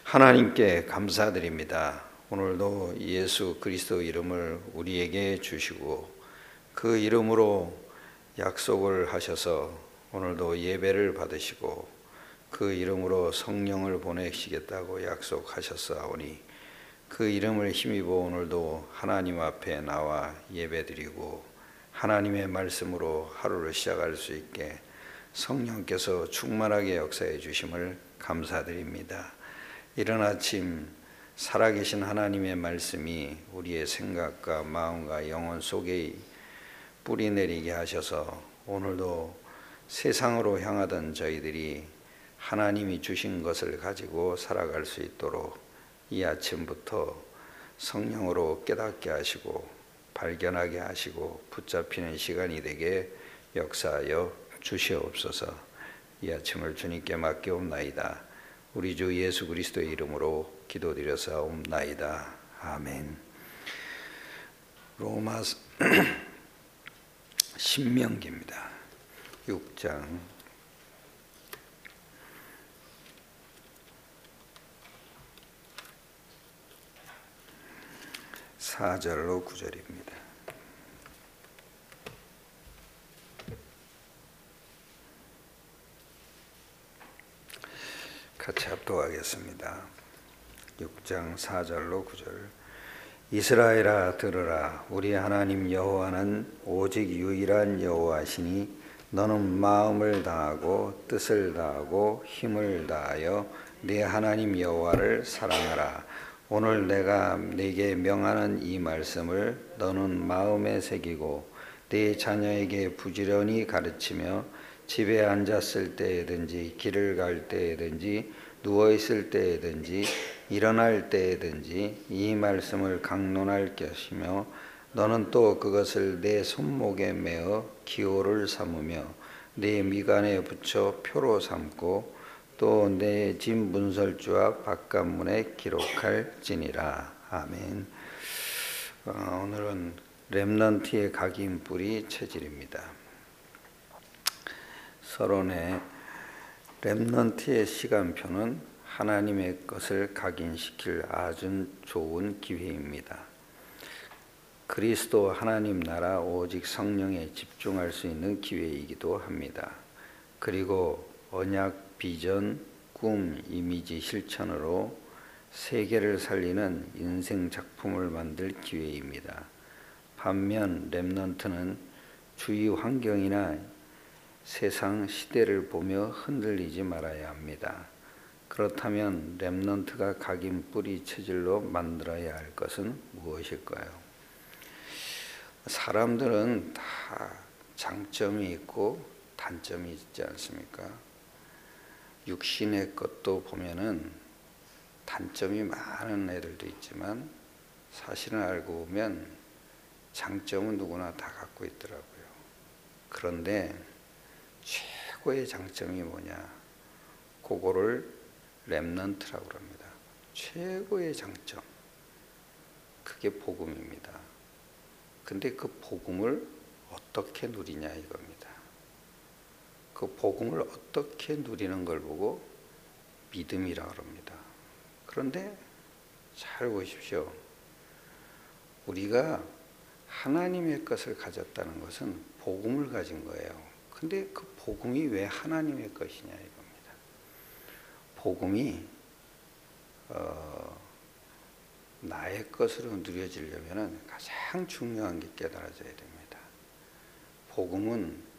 하나님께 감사드립니다. 오늘도 예수 그리스도 이름을 우리에게 주시고 그 이름으로 약속을 하셔서 오늘도 예배를 받으시고 그 이름으로 성령을 보내시겠다고 약속하셨사오니 그 이름을 힘입어 오늘도 하나님 앞에 나와 예배드리고 하나님의 말씀으로 하루를 시작할 수 있게 성령께서 충만하게 역사해 주심을 감사드립니다. 이른 아침 살아계신 하나님의 말씀이 우리의 생각과 마음과 영혼 속에 뿌리내리게 하셔서 오늘도 세상으로 향하던 저희들이 하나님이 주신 것을 가지고 살아갈 수 있도록 이 아침부터 성령으로 깨닫게 하시고 발견하게 하시고 붙잡히는 시간이 되게 역사하여 주시옵소서. 이 아침을 주님께 맡겨옵나이다. 우리 주 예수 그리스도의 이름으로 기도드려사옵나이다. 아멘. 로마 신명기입니다. 6장 4절로 9절입니다. 같이 합독하겠습니다. 6장 4절로 9절. 이스라엘아 들으라. 우리 하나님 여호와는 오직 유일한 여호와시니 너는 마음을 다하고 뜻을 다하고 힘을 다하여 네 하나님 여호와를 사랑하라. 오늘 내가 네게 명하는 이 말씀을 너는 마음에 새기고 네 자녀에게 부지런히 가르치며 집에 앉았을 때에든지 길을 갈 때에든지 누워있을 때에든지 일어날 때에든지 이 말씀을 강론할 것이며 너는 또 그것을 내 손목에 매어 기호를 삼으며 내 미간에 붙여 표로 삼고 또 내 집 문설주와 바깥문에 기록할지니라. 아멘. 오늘은 렘넌트의 각인뿌리 체질입니다. 서론의 렘넌트의 시간표는 하나님의 것을 각인시킬 아주 좋은 기회입니다. 그리스도 하나님 나라 오직 성령에 집중할 수 있는 기회이기도 합니다. 그리고 언약, 비전, 꿈, 이미지, 실천으로 세계를 살리는 인생 작품을 만들 기회입니다. 반면 렘넌트는 주위 환경이나 세상 시대를 보며 흔들리지 말아야 합니다. 그렇다면 렘넌트가 각인 뿌리 체질로 만들어야 할 것은 무엇일까요? 사람들은 다 장점이 있고 단점이 있지 않습니까? 육신의 것도 보면은 단점이 많은 애들도 있지만 사실은 알고 보면 장점은 누구나 다 갖고 있더라고요. 그런데 최고의 장점이 뭐냐? 그거를 렘넌트라고 합니다. 최고의 장점. 그게 복음입니다. 근데 그 복음을 어떻게 누리냐 이겁니다. 그 복음을 어떻게 누리는 걸 보고 믿음이라고 합니다. 그런데 잘 보십시오. 우리가 하나님의 것을 가졌다는 것은 복음을 가진 거예요. 근데 그 복음이 왜 하나님의 것이냐 이겁니다. 복음이 나의 것으로 누려지려면 가장 중요한 게 깨달아져야 됩니다. 복음은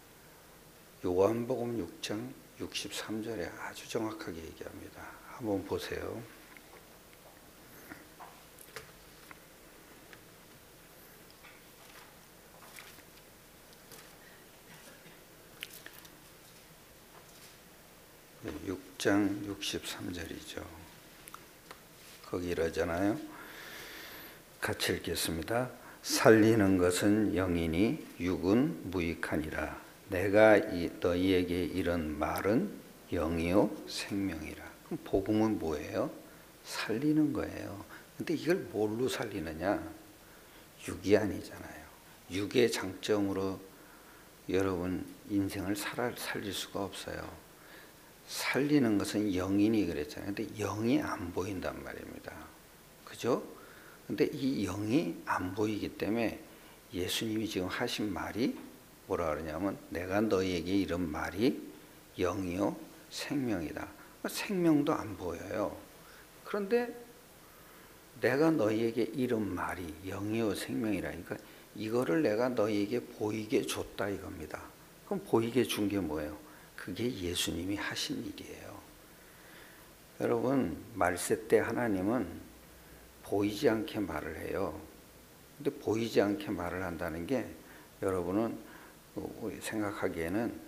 요한복음 6장 63절에 아주 정확하게 얘기합니다. 한번 보세요. 네, 6장 63절이죠. 거기 이러잖아요. 같이 읽겠습니다. 살리는 것은 영이니 육은 무익하니라. 내가 너희에게 이런 말은 영이요 생명이라. 그럼 복음은 뭐예요? 살리는 거예요. 근데 이걸 뭘로 살리느냐? 육이 아니잖아요. 육의 장점으로 여러분 인생을 살릴 수가 없어요. 살리는 것은 영이니 그랬잖아요. 근데 영이 안 보인단 말입니다. 그죠? 근데 이 영이 안 보이기 때문에 예수님이 지금 하신 말이 뭐라 그러냐면 내가 너희에게 이런 말이 영이요 생명이다. 생명도 안 보여요. 그런데 내가 너희에게 이런 말이 영이요 생명이라니까 이거를 내가 너희에게 보이게 줬다 이겁니다. 그럼 보이게 준 게 뭐예요? 그게 예수님이 하신 일이에요. 여러분 말세 때 하나님은 보이지 않게 말을 해요. 근데 보이지 않게 말을 한다는 게 여러분은 생각하기에는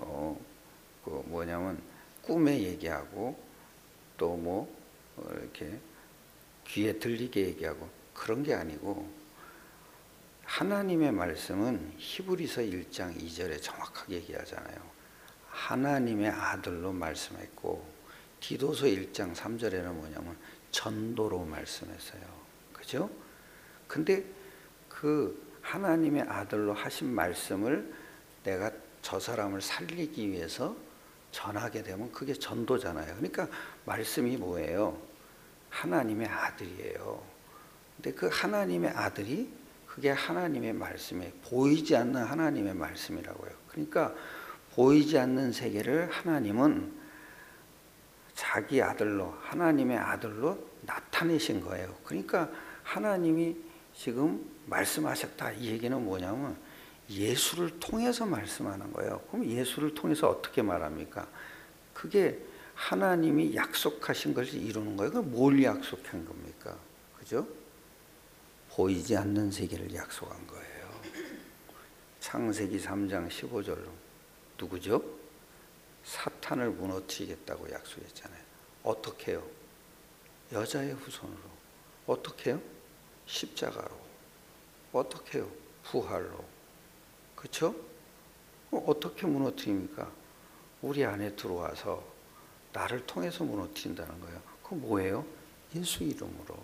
뭐냐면 꿈에 얘기하고 또 뭐 이렇게 귀에 들리게 얘기하고 그런 게 아니고 하나님의 말씀은 히브리서 1장 2절에 정확하게 얘기하잖아요. 하나님의 아들로 말씀했고 디도서 1장 3절에는 뭐냐면 전도로 말씀했어요. 그죠? 근데 그 하나님의 아들로 하신 말씀을 내가 저 사람을 살리기 위해서 전하게 되면 그게 전도잖아요. 그러니까 말씀이 뭐예요? 하나님의 아들이에요. 근데 그 하나님의 아들이 그게 하나님의 말씀에 보이지 않는 하나님의 말씀이라고요. 그러니까 보이지 않는 세계를 하나님은 자기 아들로 하나님의 아들로 나타내신 거예요. 그러니까 하나님이 지금 말씀하셨다 이 얘기는 뭐냐면 예수를 통해서 말씀하는 거예요. 그럼 예수를 통해서 어떻게 말합니까? 그게 하나님이 약속하신 것을 이루는 거예요. 그럼 뭘 약속한 겁니까? 그죠? 보이지 않는 세계를 약속한 거예요. 창세기 3장 15절로 누구죠? 사탄을 무너뜨리겠다고 약속했잖아요. 어떻게 해요? 여자의 후손으로. 어떻게 해요? 십자가로. 어떻게 해요? 부활로. 그렇죠? 어떻게 무너뜨립니까? 우리 안에 들어와서 나를 통해서 무너뜨린다는 거예요. 그건 뭐예요? 예수 이름으로.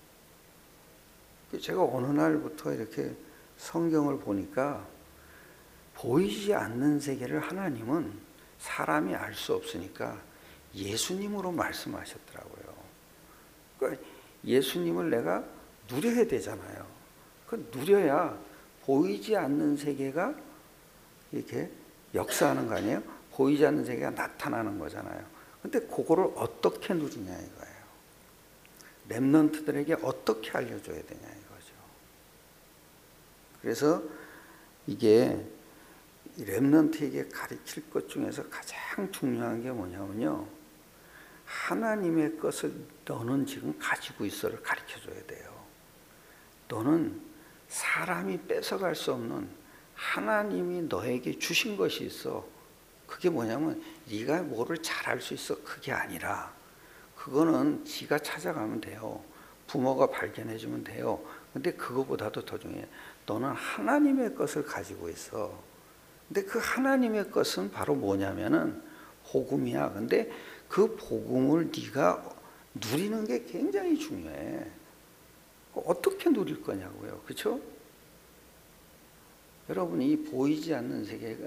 제가 어느 날부터 이렇게 성경을 보니까 보이지 않는 세계를 하나님은 사람이 알 수 없으니까 예수님으로 말씀하셨더라고요. 그러니까 예수님을 내가 누려야 되잖아요. 그 누려야 보이지 않는 세계가 이렇게 역사하는 거 아니에요? 보이지 않는 세계가 나타나는 거잖아요. 근데 그거를 어떻게 누리냐 이거예요. 렘넌트들에게 어떻게 알려줘야 되냐 이거죠. 그래서 이게 렘넌트에게 가르칠 것 중에서 가장 중요한 게 뭐냐면요. 하나님의 것을 너는 지금 가지고 있어를 가르쳐줘야 돼요. 너는 사람이 뺏어갈 수 없는 하나님이 너에게 주신 것이 있어. 그게 뭐냐면 네가 뭐를 잘할 수 있어. 그게 아니라 그거는 지가 찾아가면 돼요. 부모가 발견해주면 돼요. 근데 그거보다도 더 중요해. 너는 하나님의 것을 가지고 있어. 근데 그 하나님의 것은 바로 뭐냐면은 복음이야. 근데 그 복음을 네가 누리는 게 굉장히 중요해. 어떻게 누릴 거냐고요. 그렇죠? 여러분이 이 보이지 않는 세계가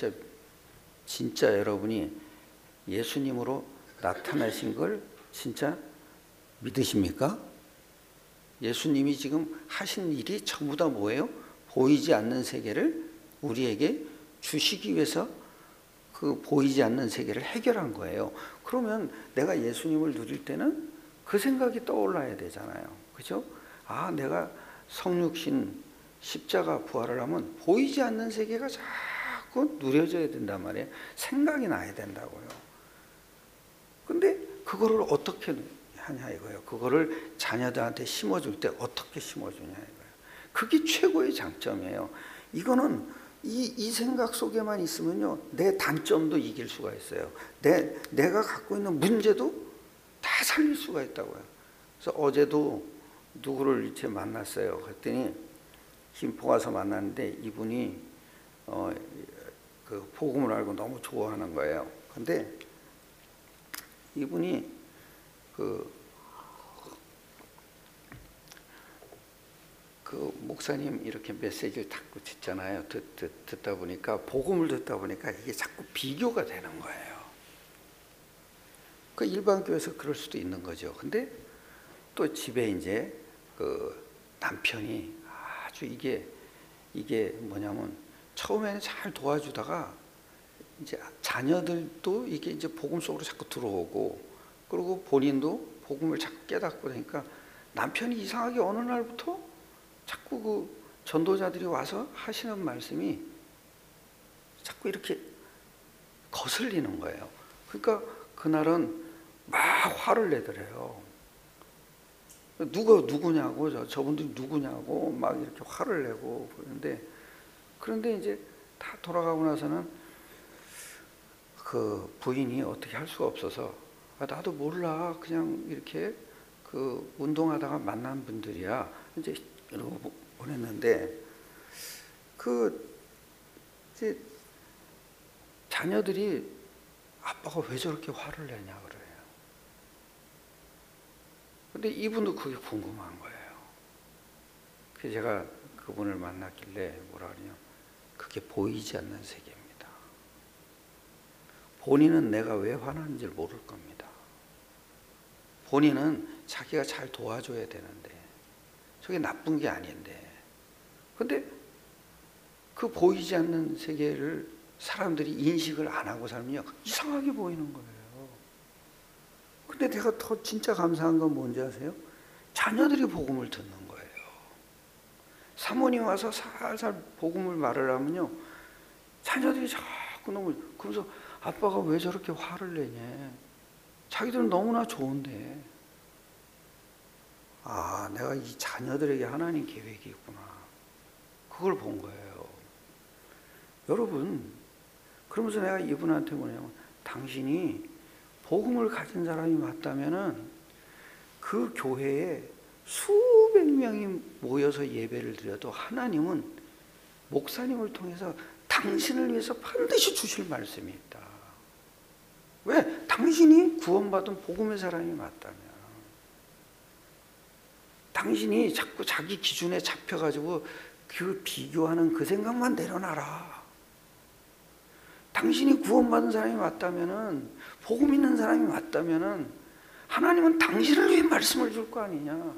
진짜 여러분이 예수님으로 나타나신 걸 진짜 믿으십니까? 예수님이 지금 하신 일이 전부 다 뭐예요? 보이지 않는 세계를 우리에게 주시기 위해서 그 보이지 않는 세계를 해결한 거예요. 그러면 내가 예수님을 누릴 때는 그 생각이 떠올라야 되잖아요. 그죠? 아, 내가 성육신 십자가 부활을 하면 보이지 않는 세계가 자꾸 누려져야 된단 말이에요. 생각이 나야 된다고요. 근데 그거를 어떻게 하냐 이거예요. 그거를 자녀들한테 심어줄 때 어떻게 심어주냐 이거예요. 그게 최고의 장점이에요. 이거는 이 생각 속에만 있으면요, 내 단점도 이길 수가 있어요. 내가 갖고 있는 문제도 다 살릴 수가 있다고요. 그래서 어제도 누구를 이제 만났어요. 그랬더니 김포 가서 만났는데 이분이 그 복음을 알고 너무 좋아하는 거예요. 근데 이분이 그 목사님 이렇게 메시지를 자꾸 듣잖아요. 듣다 보니까 복음을 듣다 보니까 이게 자꾸 비교가 되는 거예요. 그 일반 교회에서 그럴 수도 있는 거죠. 근데 또 집에 이제 그 남편이 아주 이게 뭐냐면 처음에는 잘 도와주다가 이제 자녀들도 이게 이제 복음 속으로 자꾸 들어오고, 그리고 본인도 복음을 자꾸 깨닫고 그러니까 남편이 이상하게 어느 날부터 자꾸 그 전도자들이 와서 하시는 말씀이 자꾸 이렇게 거슬리는 거예요. 그러니까 그날은 막 화를 내더래요. 누구냐고, 저분들이 누구냐고 막 이렇게 화를 내고 그런데 이제 다 돌아가고 나서는 그 부인이 어떻게 할 수가 없어서, 나도 몰라, 그냥 이렇게 그 운동하다가 만난 분들이야, 이제 이러고 보냈는데, 그 이제 자녀들이 아빠가 왜 저렇게 화를 내냐 그래요. 근데 이분도 그게 궁금한 거예요. 그래서 제가 그분을 만났길래 뭐라 그러냐, 그게 보이지 않는 세계입니다. 본인은 내가 왜 화나는지 모를 겁니다. 본인은 자기가 잘 도와줘야 되는데 저게 나쁜 게 아닌데, 근데 그 보이지 않는 세계를 사람들이 인식을 안 하고 살면 이상하게 보이는 거예요. 근데 내가 더 진짜 감사한 건 뭔지 아세요? 자녀들이 복음을 듣는 거예요. 사모님 와서 살살 복음을 말을 하면요, 자녀들이 자꾸 너무, 그러면서 아빠가 왜 저렇게 화를 내냐, 자기들은 너무나 좋은데, 아, 내가 이 자녀들에게 하나님 계획이 있구나, 그걸 본 거예요. 여러분, 그러면서 내가 이분한테 뭐냐면, 당신이 복음을 가진 사람이 맞다면은 그 교회에 수백 명이 모여서 예배를 드려도 하나님은 목사님을 통해서 당신을 위해서 반드시 주실 말씀이 있다. 왜? 당신이 구원받은 복음의 사람이 맞다면. 당신이 자꾸 자기 기준에 잡혀가지고 그 비교하는 그 생각만 내려놔라. 당신이 구원받은 사람이 맞다면은, 복음 있는 사람이 맞다면은 하나님은 당신을 위해 말씀을 줄 거 아니냐.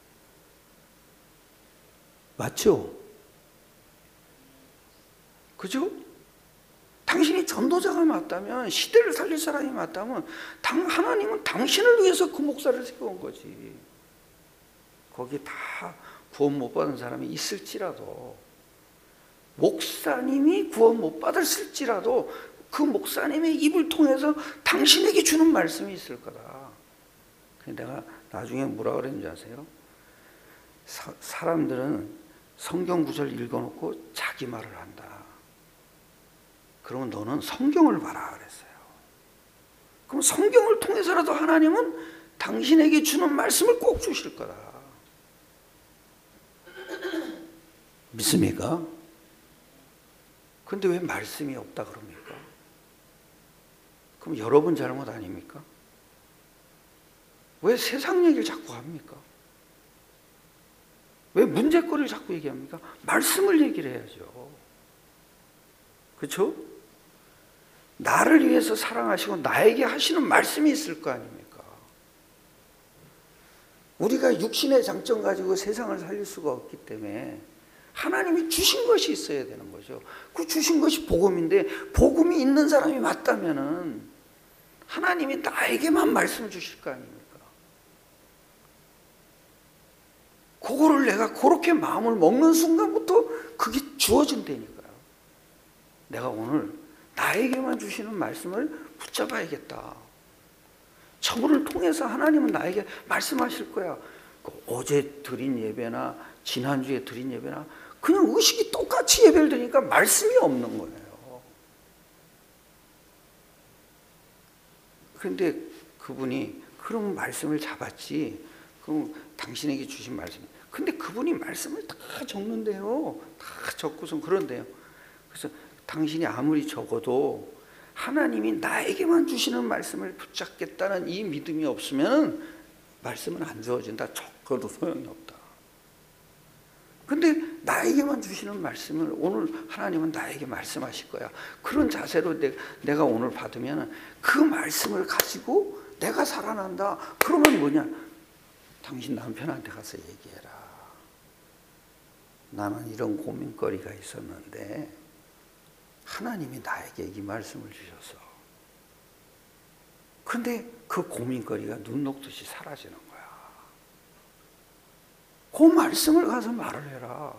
맞죠? 그죠? 당신이 전도자가 맞다면, 시대를 살릴 사람이 맞다면 하나님은 당신을 위해서 그 목사를 세운 거지. 거기 다 구원 못 받은 사람이 있을지라도, 목사님이 구원 못 받았을지라도 그 목사님의 입을 통해서 당신에게 주는 말씀이 있을 거다. 내가 나중에 뭐라 그랬는지 아세요? 사람들은 성경 구절 읽어놓고 자기 말을 한다. 그러면 너는 성경을 봐라 그랬어요. 그럼 성경을 통해서라도 하나님은 당신에게 주는 말씀을 꼭 주실 거다. 믿습니까? 근데 왜 말씀이 없다 그럽니까? 그럼 여러분 잘못 아닙니까? 왜 세상 얘기를 자꾸 합니까? 왜 문제거리를 자꾸 얘기합니까? 말씀을 얘기를 해야죠. 그렇죠? 나를 위해서 사랑하시고 나에게 하시는 말씀이 있을 거 아닙니까? 우리가 육신의 장점 가지고 세상을 살릴 수가 없기 때문에 하나님이 주신 것이 있어야 되는 거죠. 그 주신 것이 복음인데, 복음이 있는 사람이 맞다면은 하나님이 나에게만 말씀을 주실 거 아닙니까? 그거를 내가 그렇게 마음을 먹는 순간부터 그게 주어진다니까요. 내가 오늘 나에게만 주시는 말씀을 붙잡아야겠다. 저분을 통해서 하나님은 나에게 말씀하실 거야. 어제 드린 예배나 지난주에 드린 예배나 그냥 의식이 똑같이 예배를 드리니까 말씀이 없는 거예요. 그런데 그분이 그럼 말씀을 잡았지, 그럼 당신에게 주신 말씀, 근데 그분이 말씀을 다 적는데요, 다 적고선 그런데요. 그래서 당신이 아무리 적어도 하나님이 나에게만 주시는 말씀을 붙잡겠다는 이 믿음이 없으면 말씀은 안 주어진다. 적어도 소용이 없다. 근데 나에게만 주시는 말씀을 오늘 하나님은 나에게 말씀하실 거야. 그런 자세로 내가 오늘 받으면 그 말씀을 가지고 내가 살아난다. 그러면 뭐냐? 당신 남편한테 가서 얘기해라. 나는 이런 고민거리가 있었는데 하나님이 나에게 이 말씀을 주셔서, 근데 그 고민거리가 눈 녹듯이 사라지는 거야. 그 말씀을 가서 말을 해라.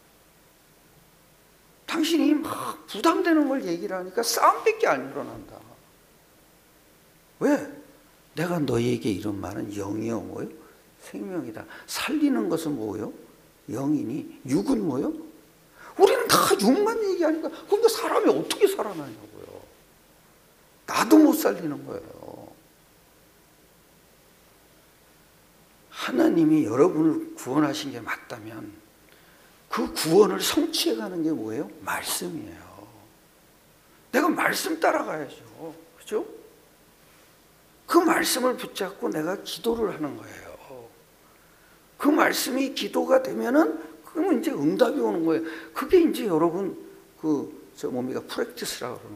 당신이 막 부담되는 걸 얘기를 하니까 싸움밖에 안 일어난다. 왜? 내가 너희에게 이런 말은 영이요 뭐요? 생명이다. 살리는 것은 뭐요? 영이니 육은 뭐요? 우리는 다 육만 얘기하니까, 그러니까 사람이 어떻게 살아나냐고요. 나도 못 살리는 거예요. 하나님이 여러분을 구원하신 게 맞다면 그 구원을 성취해가는 게 뭐예요? 말씀이에요. 내가 말씀 따라가야죠. 그죠? 그 말씀을 붙잡고 내가 기도를 하는 거예요. 그 말씀이 기도가 되면은, 그러면 이제 응답이 오는 거예요. 그게 이제 여러분, 뭡니까? 프랙티스라고 그러는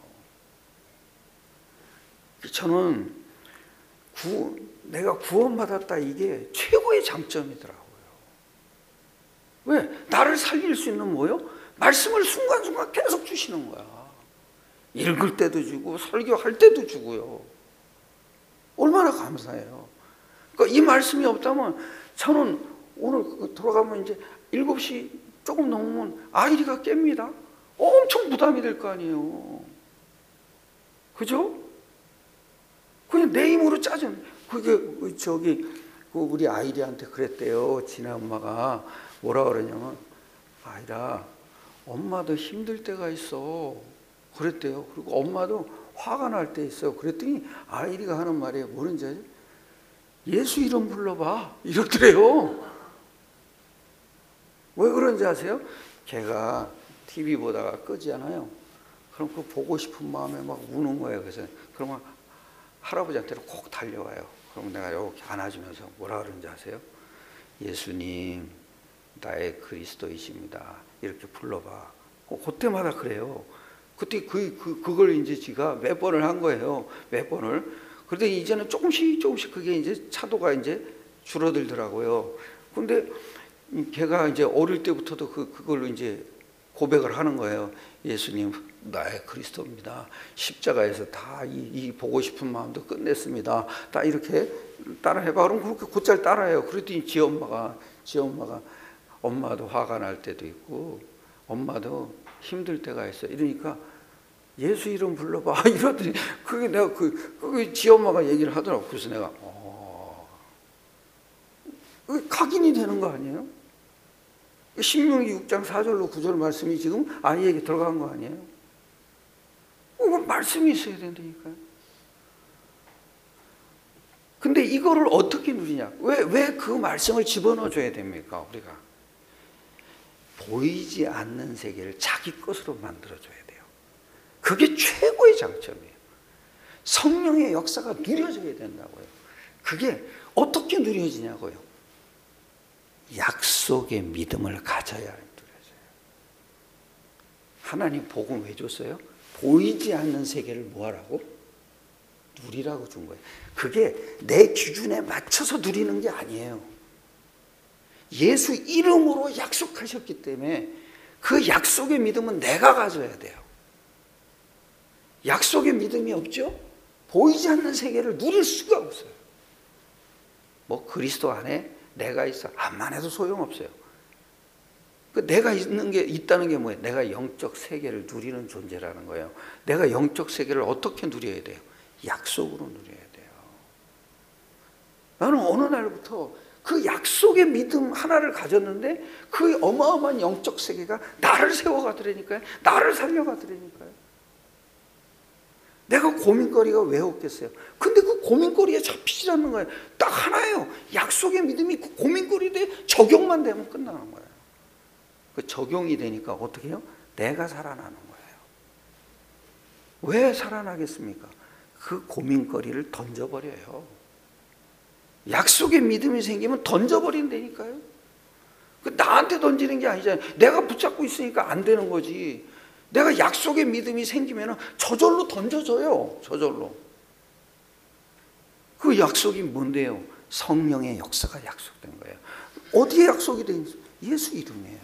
거예요. 저는 내가 구원받았다, 이게 최고의 장점이더라고요. 왜? 나를 살릴 수 있는 뭐요? 말씀을 순간순간 계속 주시는 거야. 읽을 때도 주고 설교할 때도 주고요. 얼마나 감사해요. 그러니까 이 말씀이 없다면, 저는 오늘 돌아가면 이제 7시 조금 넘으면 아이리가 깹니다. 엄청 부담이 될 거 아니에요. 그죠? 그냥 내 힘으로 짜증. 그게 우리 아이리한테 그랬대요. 지네 엄마가 뭐라 그러냐면, 아이라, 엄마도 힘들 때가 있어. 그랬대요. 그리고 엄마도 화가 날 때 있어. 그랬더니 아이리가 하는 말이 뭐는지 알죠? 예수 이름 불러봐. 이러더래요. 왜 그런지 아세요? 걔가 TV 보다가 끄잖아요. 그럼 그 보고 싶은 마음에 막 우는 거예요. 그래서 그러면 할아버지한테는 꼭 달려와요. 그럼 내가 이렇게 안아주면서 뭐라 그러는지 아세요? 예수님, 나의 그리스도이십니다. 이렇게 불러봐. 그때마다 그래요. 그때 그걸 이제 지가 몇 번을 한 거예요. 몇 번을. 그런데 이제는 조금씩 그게 이제 차도가 이제 줄어들더라고요. 근데 걔가 이제 어릴 때부터도 그걸로 이제 고백을 하는 거예요. 예수님, 나의 그리스도입니다. 십자가에서 다 이 보고 싶은 마음도 끝냈습니다. 다 이렇게 따라해봐. 그럼 그렇게 곧잘 따라해요. 그랬더니 지 엄마가 엄마도 화가 날 때도 있고 엄마도 힘들 때가 있어. 이러니까 예수 이름 불러봐. 이러더니 그게 내가 그게 지 엄마가 얘기를 하더라고. 그래서 내가 각인이 되는 거 아니에요? 신명기 6장 4절로 9절 말씀이 지금 아이에게 들어간 거 아니에요? 말씀이 있어야 된다니까요. 근데 이거를 어떻게 누리냐? 왜 그 말씀을 집어넣어 줘야 됩니까? 우리가 보이지 않는 세계를 자기 것으로 만들어 줘야 돼요. 그게 최고의 장점이에요. 성령의 역사가 누려져야 된다고요. 그게 어떻게 누려지냐고요. 약속의 믿음을 가져야 누려져요. 하나님 복음 왜 줬어요? 보이지 않는 세계를 뭐하라고? 누리라고 준 거예요. 그게 내 기준에 맞춰서 누리는 게 아니에요. 예수 이름으로 약속하셨기 때문에 그 약속의 믿음은 내가 가져야 돼요. 약속의 믿음이 없죠? 보이지 않는 세계를 누릴 수가 없어요. 뭐 그리스도 안에 내가 있어. 암만 해도 소용없어요. 그 내가 있다는 게 뭐예요? 내가 영적 세계를 누리는 존재라는 거예요. 내가 영적 세계를 어떻게 누려야 돼요? 약속으로 누려야 돼요. 나는 어느 날부터 그 약속의 믿음 하나를 가졌는데 그 어마어마한 영적 세계가 나를 세워가더라니까요. 나를 살려가더라니까요. 내가 고민거리가 왜 없겠어요? 근데 그 고민거리에 잡히지 않는 거예요. 딱 하나예요. 약속의 믿음이 그 고민거리에 적용만 되면 끝나는 거예요. 그 적용이 되니까 어떻게 해요? 내가 살아나는 거예요. 왜 살아나겠습니까? 그 고민거리를 던져버려요. 약속의 믿음이 생기면 던져버린다니까요. 나한테 던지는 게 아니잖아요. 내가 붙잡고 있으니까 안 되는 거지. 내가 약속의 믿음이 생기면 저절로 던져져요. 저절로. 그 약속이 뭔데요? 성령의 역사가 약속된 거예요. 어디에 약속이 된 거예요? 예수 이름이에요.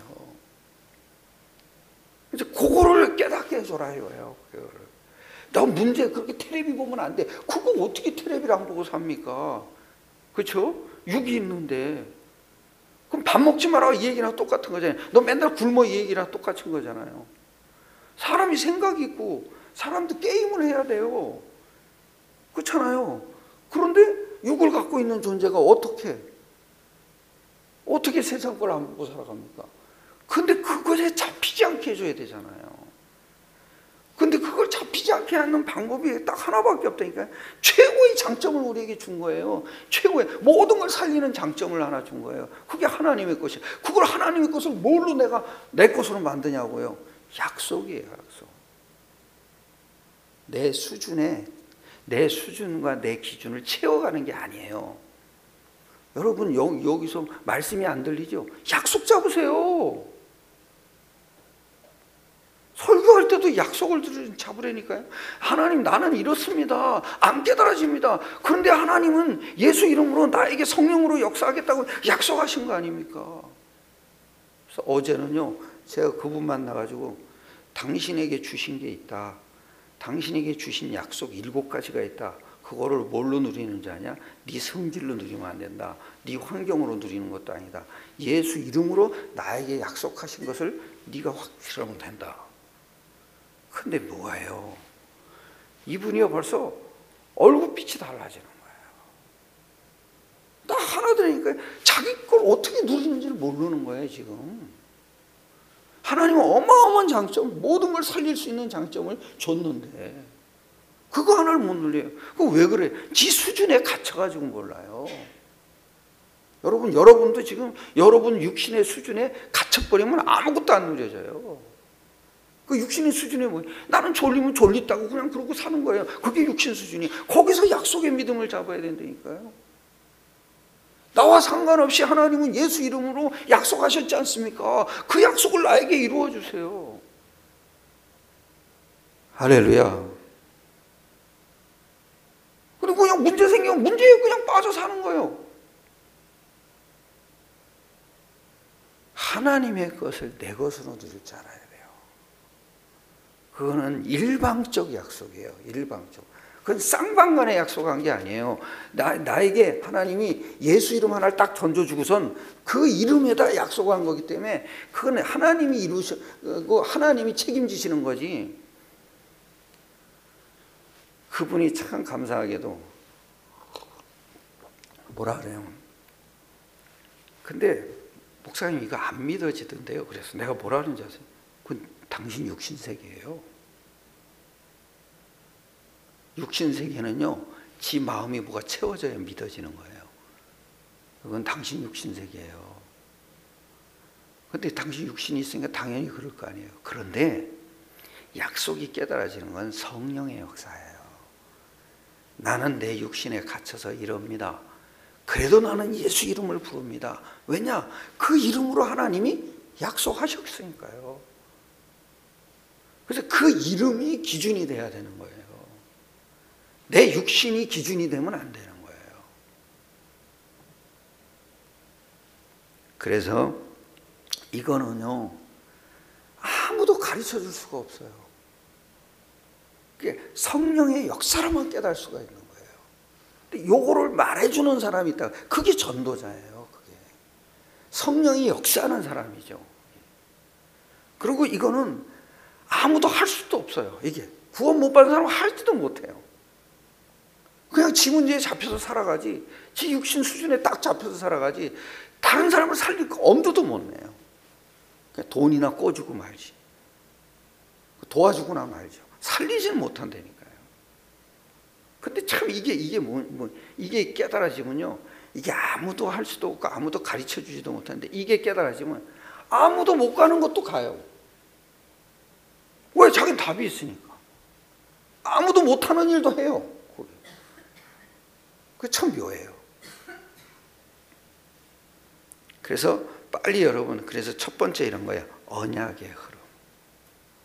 이제 그거를 깨닫게 해줘라 이거예요. 나 문제 그렇게 텔레비 보면 안 돼. 그거 어떻게 텔레비를 안 보고 삽니까? 그렇죠? 육이 있는데. 그럼 밥 먹지 마라 이 얘기랑 똑같은 거잖아요. 너 맨날 굶어 이 얘기랑 똑같은 거잖아요. 사람이 생각이 있고 사람도 게임을 해야 돼요. 그렇잖아요. 그런데 육을 갖고 있는 존재가 어떻게 세상 걸 안 보고 살아갑니까? 근데 그것에 잡히지 않게 해줘야 되잖아요. 근데 그걸 잡히지 않게 하는 방법이 딱 하나밖에 없다니까요. 최고의 장점을 우리에게 준 거예요. 최고의 모든 걸 살리는 장점을 하나 준 거예요. 그게 하나님의 것이에요. 그걸 하나님의 것을 뭘로 내가 내 것으로 만드냐고요. 약속이에요. 약속. 내 수준과 내 기준을 채워가는 게 아니에요. 여러분 여기서 말씀이 안 들리죠? 약속 잡으세요. 설교할 때도 약속을 잡으라니까요. 하나님 나는 이렇습니다. 안 깨달아집니다. 그런데 하나님은 예수 이름으로 나에게 성령으로 역사하겠다고 약속하신 거 아닙니까? 그래서 어제는요 제가 그분 만나가지고 당신에게 주신 게 있다. 당신에게 주신 약속 7가지가 있다. 그거를 뭘로 누리는지 아냐? 네 성질로 누리면 안 된다. 네 환경으로 누리는 것도 아니다. 예수 이름으로 나에게 약속하신 것을 네가 확실하면 된다. 근데 뭐예요? 이분이요 벌써 얼굴빛이 달라지는 거예요. 딱 하나 들으니까 자기 걸 어떻게 누리는지를 모르는 거예요 지금. 하나님은 어마어마한 장점, 모든 걸 살릴 수 있는 장점을 줬는데 그거 하나를 못 누려요. 그거 왜 그래? 지 수준에 갇혀가지고 몰라요. 여러분도 지금 여러분 육신의 수준에 갇혀버리면 아무것도 안 누려져요. 그 육신의 수준이 뭐예요? 나는 졸리면 졸리다고 그냥 그러고 사는 거예요. 그게 육신 수준이. 거기서 약속의 믿음을 잡아야 된다니까요. 나와 상관없이 하나님은 예수 이름으로 약속하셨지 않습니까? 그 약속을 나에게 이루어 주세요. 할렐루야. 그리고 그냥 문제 생기면 문제에 그냥 빠져 사는 거예요. 하나님의 것을 내 것으로 누릴 줄 알아야 돼요. 그거는 일방적 약속이에요. 일방적. 그건 쌍방간에 약속한 게 아니에요. 나에게 하나님이 예수 이름 하나를 딱 던져주고선 그 이름에다 약속한 거기 때문에 그건 하나님이 이루시고 하나님이 책임지시는 거지. 그분이 참 감사하게도 뭐라 그래요. 근데 목사님 이거 안 믿어지던데요. 그래서 내가 뭐라 하는지 아세요? 그건 당신 육신세계예요. 육신세계는요 지 마음이 뭐가 채워져야 믿어지는 거예요. 그건 당신 육신세계예요. 근데 당신 육신이 있으니까 당연히 그럴 거 아니에요. 그런데 약속이 깨달아지는 건 성령의 역사예요. 나는 내 육신에 갇혀서 이럽니다. 그래도 나는 예수 이름을 부릅니다. 왜냐? 그 이름으로 하나님이 약속하셨으니까요. 그래서 그 이름이 기준이 돼야 되는 거예요. 내 육신이 기준이 되면 안 되는 거예요. 그래서 이거는요 아무도 가르쳐 줄 수가 없어요. 그게 성령의 역사로만 깨달을 수가 있는 거예요. 근데 요거를 말해주는 사람이 있다. 그게 전도자예요. 그게 성령이 역사하는 사람이죠. 그리고 이거는 아무도 할 수도 없어요. 이게 구원 못 받은 사람은 할지도 못해요. 그냥 지 문제에 잡혀서 살아가지, 지 육신 수준에 딱 잡혀서 살아가지, 다른 사람을 살릴 엄두도 못 내요. 그냥 돈이나 꿔주고 말지, 도와주거나 말죠. 살리지는 못한다니까요. 근데 참 이게 깨달아지면요, 이게 아무도 할 수도 없고 아무도 가르쳐 주지도 못하는데 이게 깨달아지면 아무도 못 가는 것도 가요. 왜? 자기는 답이 있으니까. 아무도 못하는 일도 해요. 그게 참 묘해요. 그래서 빨리 여러분, 그래서 첫 번째 이런 거예요. 언약의 흐름.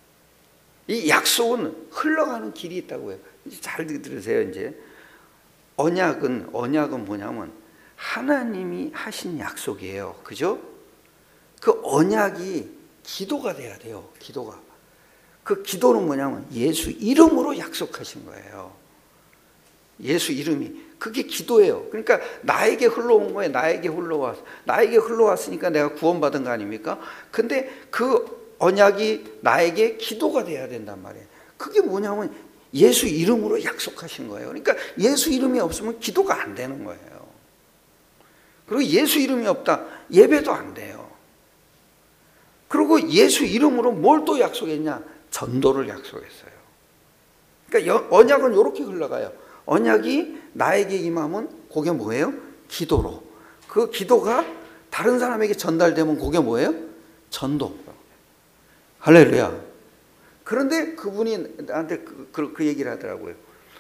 이 약속은 흘러가는 길이 있다고 해요. 잘 들으세요. 이제 언약은 뭐냐면 하나님이 하신 약속이에요. 그죠? 그 언약이 기도가 돼야 돼요. 기도가. 그 기도는 뭐냐면 예수 이름으로 약속하신 거예요. 예수 이름이. 그게 기도예요. 그러니까 나에게 흘러온 거예요. 나에게 흘러왔으니까 내가 구원받은 거 아닙니까? 근데 그 언약이 나에게 기도가 돼야 된단 말이에요. 그게 뭐냐면 예수 이름으로 약속하신 거예요. 그러니까 예수 이름이 없으면 기도가 안 되는 거예요. 그리고 예수 이름이 없다, 예배도 안 돼요. 그리고 예수 이름으로 뭘 또 약속했냐? 전도를 약속했어요. 그러니까 언약은 이렇게 흘러가요. 언약이 나에게 임하면 그게 뭐예요? 기도로. 그 기도가 다른 사람에게 전달되면 그게 뭐예요? 전도. 할렐루야. 그런데 그분이 나한테 그 얘기를 하더라고요.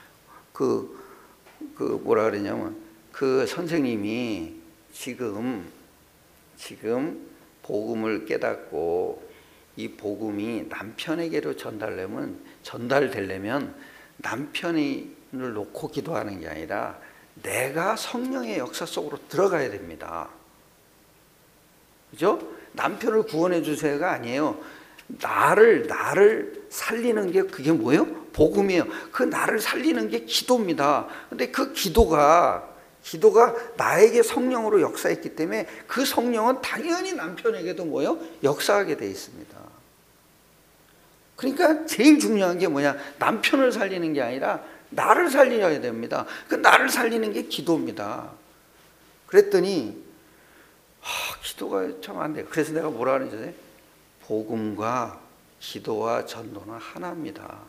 뭐라 그러냐면 그 선생님이 지금 복음을 깨닫고 이 복음이 남편에게로 전달되려면 남편을 놓고 기도하는 게 아니라 내가 성령의 역사 속으로 들어가야 됩니다. 그죠? 남편을 구원해 주세요가 아니에요. 나를 살리는 게 그게 뭐예요? 복음이에요. 그 나를 살리는 게 기도입니다. 근데 그 기도가 나에게 성령으로 역사했기 때문에 그 성령은 당연히 남편에게도 뭐예요? 역사하게 돼 있습니다. 그러니까 제일 중요한 게 뭐냐? 남편을 살리는 게 아니라 나를 살려야 됩니다. 그 나를 살리는 게 기도입니다. 그랬더니 기도가 참 안 돼요. 그래서 내가 뭐라 하는지 아세요? 복음과 기도와 전도는 하나입니다.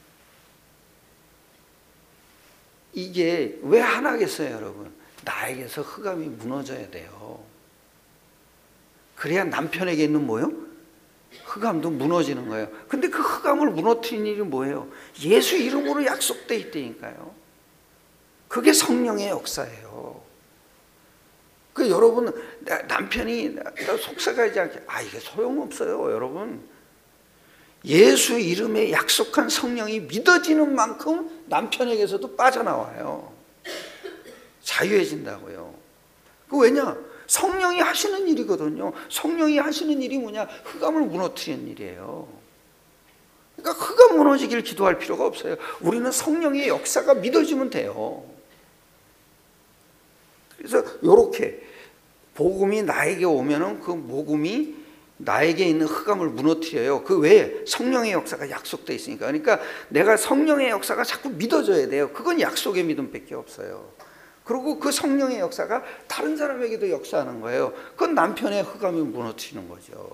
이게 왜 하나겠어요, 여러분? 나에게서 흑암이 무너져야 돼요. 그래야 남편에게 있는 뭐예요? 흑암도 무너지는 거예요. 근데 그 흑암을 무너뜨리는 일이 뭐예요? 예수 이름으로 약속돼 있다니까요. 그게 성령의 역사예요. 그 여러분, 남편이 속삭이지 않게 이게 소용없어요, 여러분. 예수 이름에 약속한 성령이 믿어지는 만큼 남편에게서도 빠져나와요. 자유해진다고요. 그 왜냐? 성령이 하시는 일이거든요. 성령이 하시는 일이 뭐냐? 흑암을 무너뜨리는 일이에요. 그러니까 흑암 무너지길 기도할 필요가 없어요. 우리는 성령의 역사가 믿어지면 돼요. 그래서 이렇게 복음이 나에게 오면은 그 복음이 나에게 있는 흑암을 무너뜨려요. 그 외에 성령의 역사가 약속되어 있으니까. 그러니까 내가 성령의 역사가 자꾸 믿어져야 돼요. 그건 약속의 믿음밖에 없어요. 그리고 그 성령의 역사가 다른 사람에게도 역사하는 거예요. 그건 남편의 흑암이 무너뜨리는 거죠.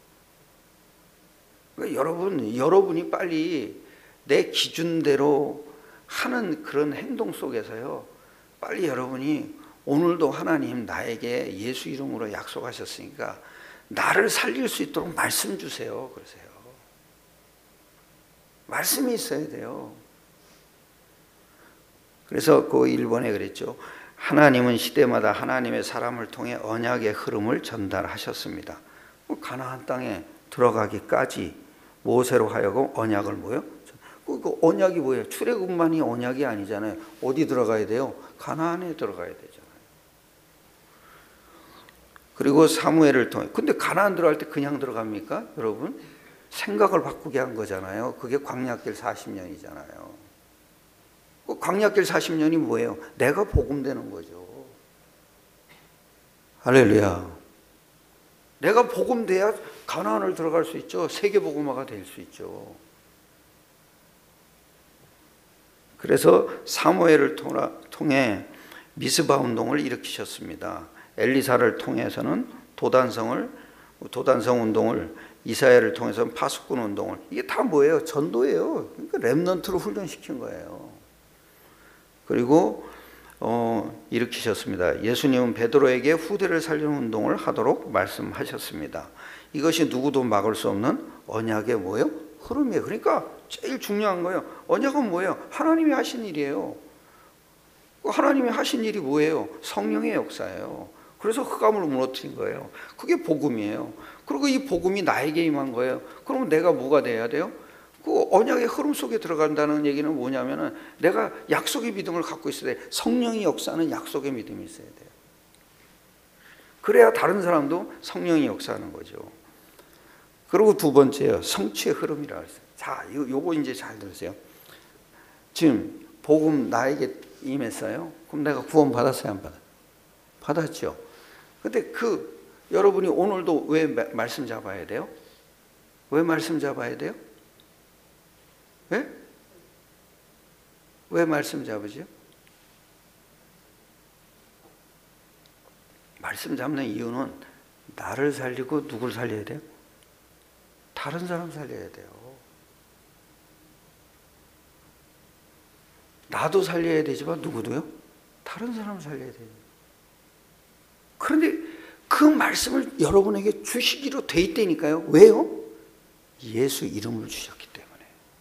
그러니까 여러분이 빨리 내 기준대로 하는 그런 행동 속에서요, 빨리 여러분이 오늘도 하나님 나에게 예수 이름으로 약속하셨으니까 나를 살릴 수 있도록 말씀 주세요. 그러세요. 말씀이 있어야 돼요. 그래서 그 1번에 그랬죠. 하나님은 시대마다 하나님의 사람을 통해 언약의 흐름을 전달하셨습니다. 가나안 땅에 들어가기까지 모세로 하여금 언약을 뭐예요? 그 언약이 뭐예요? 출애굽만이 언약이 아니잖아요. 어디 들어가야 돼요? 가나안에 들어가야 되잖아요. 그리고 사무엘을 통해. 근데 가나안 들어갈 때 그냥 들어갑니까? 여러분? 생각을 바꾸게 한 거잖아요. 그게 광야길 40년이잖아요. 그 광야길 40년이 뭐예요? 내가 복음되는 거죠. 할렐루야. 내가 복음돼야 가나안을 들어갈 수 있죠. 세계복음화가 될 수 있죠. 그래서 사무엘을 통해 미스바 운동을 일으키셨습니다. 엘리사를 통해서는 도단성 운동을, 이사야를 통해서는 파수꾼 운동을, 이게 다 뭐예요? 전도예요. 그러니까 렘넌트로 훈련시킨 거예요. 그리고 일으키셨습니다. 예수님은 베드로에게 후대를 살리는 운동을 하도록 말씀하셨습니다. 이것이 누구도 막을 수 없는 언약의 뭐예요? 흐름이에요. 그러니까 제일 중요한 거예요. 언약은 뭐예요? 하나님이 하신 일이에요. 하나님이 하신 일이 뭐예요? 성령의 역사예요. 그래서 흑암을 무너뜨린 거예요. 그게 복음이에요. 그리고 이 복음이 나에게 임한 거예요. 그러면 내가 뭐가 돼야 돼요? 그 언약의 흐름 속에 들어간다는 얘기는 뭐냐면은 내가 약속의 믿음을 갖고 있어야 돼. 성령이 역사하는 약속의 믿음이 있어야 돼요. 그래야 다른 사람도 성령이 역사하는 거죠. 그리고 두 번째요, 성취의 흐름이라고 했어요. 자, 요거 이제 잘 들으세요. 지금 복음 나에게 임했어요. 그럼 내가 구원 받았어요, 안 받았죠. 근데 여러분이 오늘도 왜 말씀 잡아야 돼요? 왜 말씀 잡아야 돼요? 왜? 왜 말씀 잡으죠? 말씀 잡는 이유는 나를 살리고 누굴 살려야 돼요? 다른 사람 살려야 돼요. 나도 살려야 되지만 누구도요? 다른 사람 살려야 돼요. 그런데 그 말씀을 여러분에게 주시기로 돼 있다니까요. 왜요? 예수 이름을 주셨기 때문에.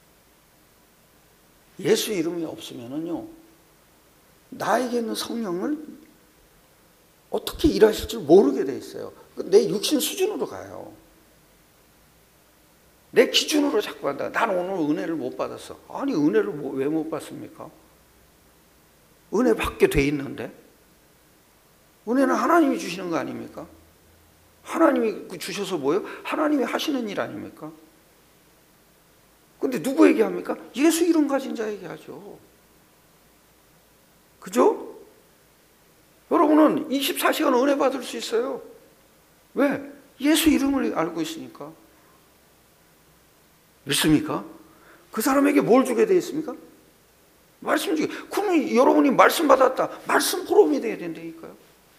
예수 이름이 없으면은요, 나에게 있는 성령을 어떻게 일하실 줄 모르게 돼 있어요. 내 육신 수준으로 가요. 내 기준으로 자꾸 한다. 나는 오늘 은혜를 못 받았어. 아니, 은혜를 왜 못 받습니까? 은혜 받게 돼 있는데. 은혜는 하나님이 주시는 거 아닙니까? 하나님이 주셔서 뭐예요? 하나님이 하시는 일 아닙니까? 근데 누구에게 합니까? 예수 이름 가진 자에게 하죠. 그죠? 여러분은 24시간 은혜 받을 수 있어요. 왜? 예수 이름을 알고 있으니까. 믿습니까? 그 사람에게 뭘 주게 되어 있습니까? 말씀 주게. 그러면 여러분이 말씀 받았다. 말씀 포럼이 돼야 된다니까요.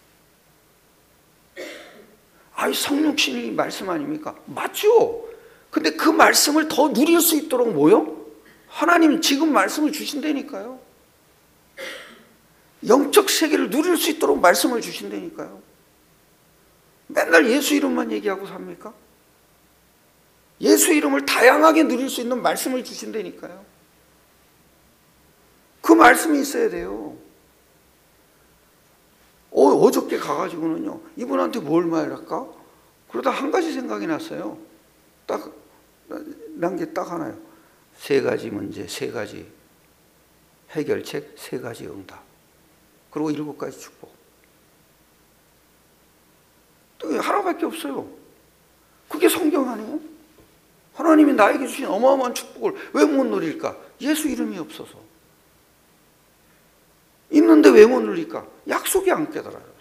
아이, 성육신이 말씀 아닙니까? 맞죠? 근데 그 말씀을 더 누릴 수 있도록 뭐요? 하나님 지금 말씀을 주신다니까요. 영적 세계를 누릴 수 있도록 말씀을 주신다니까요. 맨날 예수 이름만 얘기하고 삽니까? 예수 이름을 다양하게 누릴 수 있는 말씀을 주신다니까요. 그 말씀이 있어야 돼요. 어저께 가가지고는요, 이분한테 뭘 말할까? 그러다 한 가지 생각이 났어요. 난 게 딱 하나요. 3가지 문제, 3가지 해결책, 3가지 응답. 그리고 7가지 축복. 또 하나밖에 없어요. 그게 성경 아니에요? 하나님이 나에게 주신 어마어마한 축복을 왜 못 누릴까? 예수 이름이 없어서. 있는데 왜 못 누릴까? 약속이 안 깨달아요.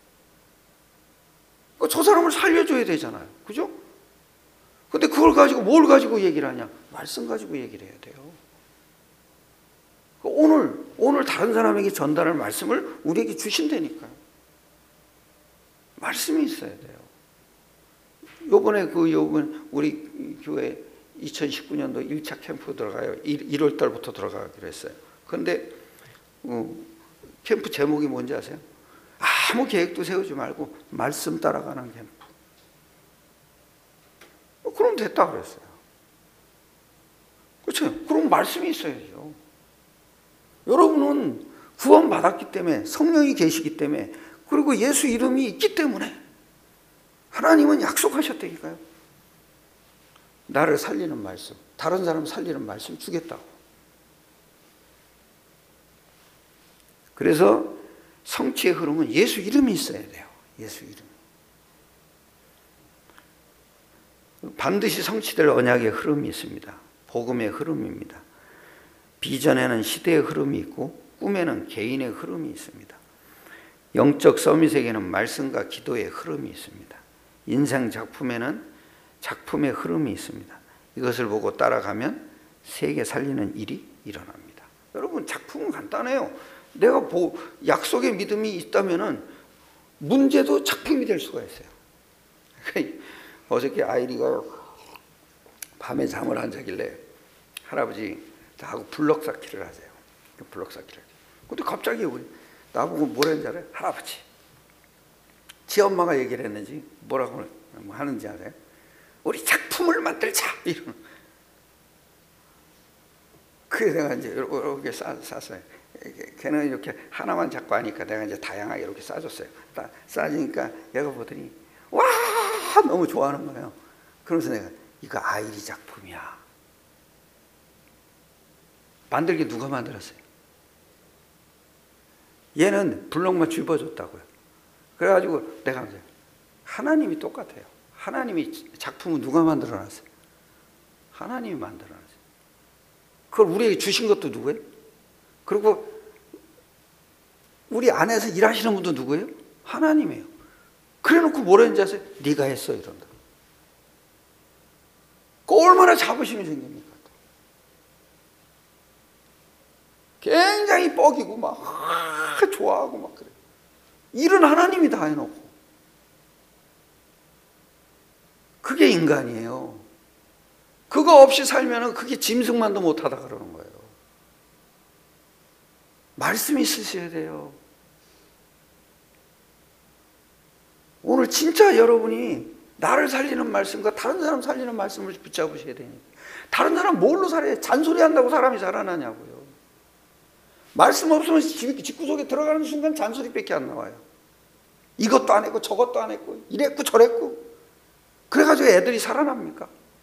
저 사람을 살려줘야 되잖아요. 그죠? 근데 그걸 가지고 뭘 가지고 얘기를 하냐? 말씀 가지고 얘기를 해야 돼요. 오늘 다른 사람에게 전달할 말씀을 우리에게 주신다니까요. 말씀이 있어야 돼요. 요번에 우리 교회 2019년도 1차 캠프 들어가요. 1월 달부터 들어가기로 했어요. 그런데 캠프 제목이 뭔지 아세요? 아무 계획도 세우지 말고 말씀 따라가는 캠프. 그럼 됐다 그랬어요. 그렇죠? 그럼 말씀이 있어야죠. 여러분은 구원받았기 때문에, 성령이 계시기 때문에, 그리고 예수 이름이 있기 때문에 하나님은 약속하셨다니까요. 나를 살리는 말씀, 다른 사람 살리는 말씀 주겠다고. 그래서 성취의 흐름은 예수 이름이 있어야 돼요. 예수 이름. 반드시 성취될 언약의 흐름이 있습니다. 복음의 흐름입니다. 비전에는 시대의 흐름이 있고 꿈에는 개인의 흐름이 있습니다. 영적 서밋에게는 말씀과 기도의 흐름이 있습니다. 인생 작품에는 작품의 흐름이 있습니다. 이것을 보고 따라가면 세계 살리는 일이 일어납니다. 여러분, 작품은 간단해요. 내가 약속의 믿음이 있다면은 문제도 작품이 될 수가 있어요. 어저께 아이리가 밤에 잠을 안 자길래 할아버지 나하고 블럭 쌓기를 하세요. 블럭 쌓기를. 근데 갑자기 나보고 뭐라 했는지 알아요? 할아버지. 지 엄마가 얘기를 했는지 뭐라고 하는지 알아요? 우리 작품을 만들자. 이런. 그래서 내가 이제 이렇게 쌌어요. 걔는 이렇게 하나만 잡고 하니까 내가 이제 다양하게 이렇게 싸줬어요. 싸주니까 얘가 보더니 와 너무 좋아하는 거예요. 그러면서 내가 이거 아이리 작품이야. 만들기 누가 만들었어요? 얘는 블록만 쥐어줬다고요. 그래가지고 내가 하나님이 똑같아요. 하나님이 작품을 누가 만들어놨어요? 하나님이 만들어놨어요. 그걸 우리에게 주신 것도 누구예요? 그리고 우리 안에서 일하시는 분도 누구예요? 하나님이에요. 그래놓고 뭐라 했는지 아세요? 네가 했어 이런다. 그 얼마나 자부심이 생깁니까? 굉장히 뻐기고 막 좋아하고 막 그래. 일은 하나님이 다 해놓고. 그게 인간이에요. 그거 없이 살면은 그게 짐승만도 못하다 그러는 거예요. 말씀이 있으셔야 돼요. 오늘 진짜 여러분이 나를 살리는 말씀과 다른 사람 살리는 말씀을 붙잡으셔야 되니까. 다른 사람 뭘로 살아요? 잔소리한다고 사람이 살아나냐고요. 말씀 없으면 집구석에 들어가는 순간 잔소리밖에 안 나와요. 이것도 안 했고 저것도 안 했고 이랬고 저랬고. 그래가지고 애들이 살아납니까?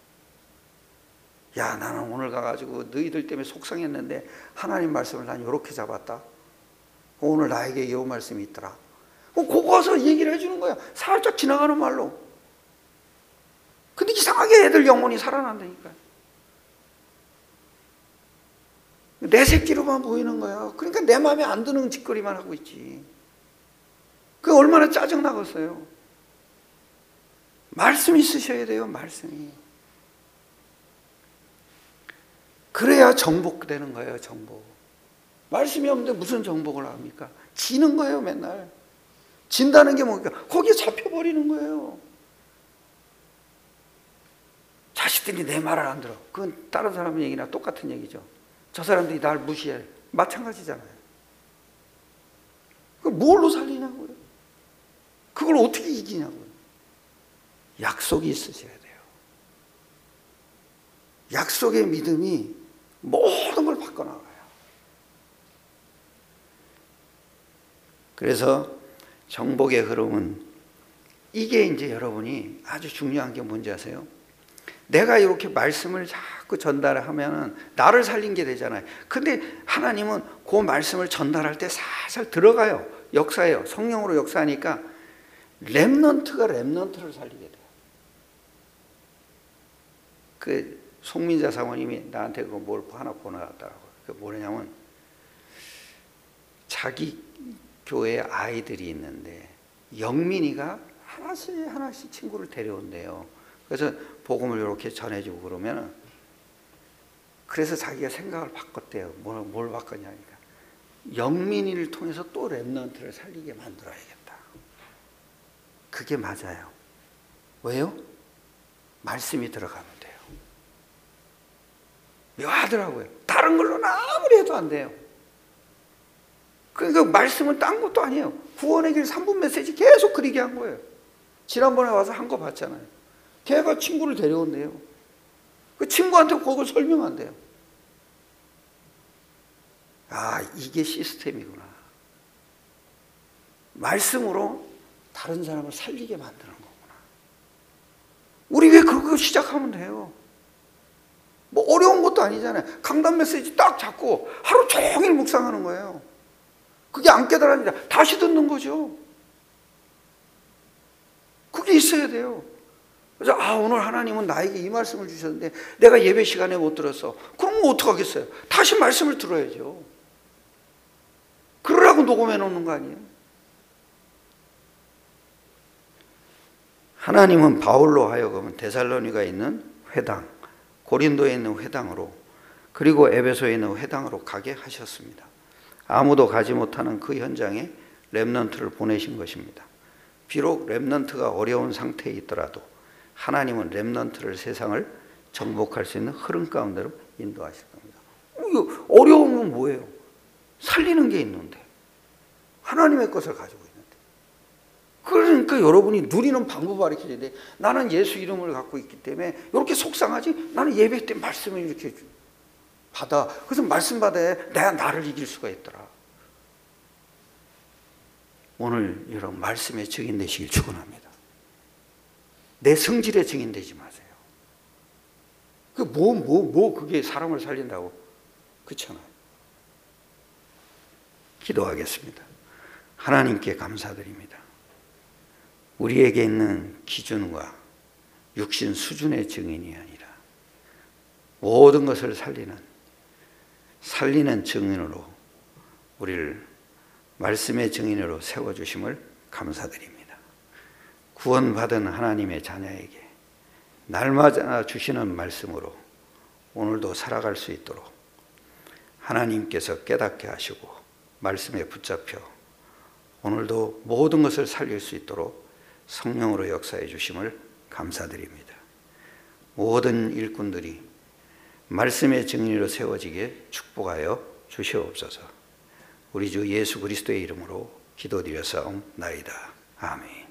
야, 나는 오늘 가가지고 너희들 때문에 속상했는데 하나님 말씀을 난 이렇게 잡았다. 오늘 나에게 이 말씀이 있더라. 그거 가서 얘기를 해주는 거야. 살짝 지나가는 말로. 근데 이상하게 애들 영혼이 살아난다니까요. 내 새끼로만 보이는 거야. 그러니까 내 마음에 안 드는 짓거리만 하고 있지. 그게 얼마나 짜증나겠어요. 말씀이 있으셔야 돼요. 말씀이. 그래야 정복되는 거예요. 정복. 말씀이 없는데 무슨 정복을 합니까? 지는 거예요. 맨날. 진다는 게 뭡니까? 거기에 잡혀버리는 거예요. 자식들이 내 말을 안 들어. 그건 다른 사람 얘기나 똑같은 얘기죠. 저 사람들이 날 무시해. 마찬가지잖아요. 그걸 뭘로 살리냐고요? 그걸 어떻게 이기냐고요? 약속이 있으셔야 돼요. 약속의 믿음이 모든 걸 바꿔나가요. 그래서 정복의 흐름은 이게 이제 여러분이 아주 중요한 게 뭔지 아세요? 내가 이렇게 말씀을 자꾸 전달하면은 나를 살린 게 되잖아요. 근데 하나님은 그 말씀을 전달할 때 살살 들어가요. 역사해요. 성령으로 역사하니까 렘넌트가 렘넌트를 살리게 돼요. 그 송민자 사모님이 나한테 그거 뭘 하나 보내왔더라고요. 그게 뭐냐면 자기 교회 아이들이 있는데 영민이가 하나씩 친구를 데려온대요. 그래서 복음을 이렇게 전해주고 그러면은 그래서 자기가 생각을 바꿨대요. 뭘 바꿨냐니까 영민이를 통해서 또 렘넌트를 살리게 만들어야겠다. 그게 맞아요. 왜요? 말씀이 들어가면 돼요. 묘하더라고요. 다른 걸로는 아무리 해도 안 돼요. 그러니까 말씀은 딴 것도 아니에요. 구원의 길 3분 메시지 계속 그리게 한 거예요. 지난번에 와서 한 거 봤잖아요. 걔가 친구를 데려온대요. 그 친구한테 그걸 설명한대요. 아, 이게 시스템이구나. 말씀으로 다른 사람을 살리게 만드는 거구나. 우리 왜 그거 시작하면 돼요? 뭐 어려운 것도 아니잖아요. 강단 메시지 딱 잡고 하루 종일 묵상하는 거예요. 그게 안 깨달아지자 다시 듣는 거죠. 그게 있어야 돼요. 그래서 오늘 하나님은 나에게 이 말씀을 주셨는데 내가 예배 시간에 못 들었어. 그럼 어떡하겠어요? 다시 말씀을 들어야죠. 그러라고 녹음해 놓는 거 아니에요? 하나님은 바울로 하여금 데살로니가에 있는 회당, 고린도에 있는 회당으로 그리고 에베소에 있는 회당으로 가게 하셨습니다. 아무도 가지 못하는 그 현장에 렘넌트를 보내신 것입니다. 비록 렘넌트가 어려운 상태에 있더라도 하나님은 렘넌트를 세상을 정복할 수 있는 흐름 가운데로 인도하실 겁니다. 어려움은 뭐예요? 살리는 게 있는데 하나님의 것을 가지고 있는데 그러니까 여러분이 누리는 방법을 가르쳐야 돼. 나는 예수 이름을 갖고 있기 때문에 이렇게 속상하지? 나는 예배 때 말씀을 이렇게 받아. 그래서 말씀 받아야 내가 나를 이길 수가 있더라. 오늘 여러분 말씀의 증인 되시길 축원합니다. 내 성질의 증인 되지 마세요. 그게 사람을 살린다고? 그렇잖아요. 기도하겠습니다. 하나님께 감사드립니다. 우리에게 있는 기준과 육신 수준의 증인이 아니라 모든 것을 살리는 증인으로 우리를 말씀의 증인으로 세워주심을 감사드립니다. 구원받은 하나님의 자녀에게 날마다 주시는 말씀으로 오늘도 살아갈 수 있도록 하나님께서 깨닫게 하시고 말씀에 붙잡혀 오늘도 모든 것을 살릴 수 있도록 성령으로 역사해 주심을 감사드립니다. 모든 일꾼들이 말씀의 증인으로 세워지게 축복하여 주시옵소서. 우리 주 예수 그리스도의 이름으로 기도드렸사옵나이다. 아멘.